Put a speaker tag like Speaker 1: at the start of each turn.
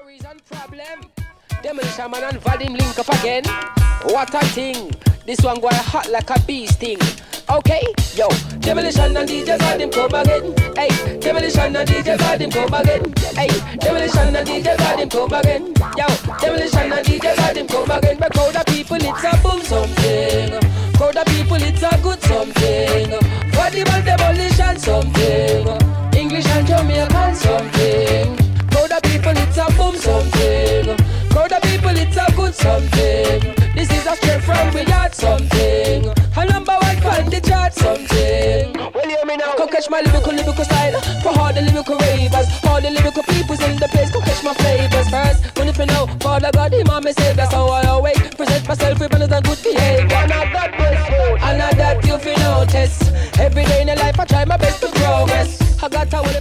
Speaker 1: reason problem. Demolition Man and Vadim link up again. What a thing. This one going hot like a bee sting. Okay, yo, Demolition and DJ Vadim come again. Hey, Demolition and DJ Vadim come again. Hey, Demolition and DJ Vadim come again. Yo, Demolition and DJ Vadim come again. But crowd of people, it's a boom something. Crowd of people, it's a good something. Vadim and Demolition something. English and Jamaican something. Crowd of people, it's a boom something. Crowd of people, it's a good something. This is a straight from we yard something. A number one fan the chart something. Well, hear me now. Come catch my lyrical style. For all the lyrical ravers, all the lyrical peoples in the place. Come catch my flavors first. When if you know, Father God, Him and me save. That's how I always present myself with manners and good behavior. And I got this, and I that you feel notice. Every day in your life I try my best to progress. I got a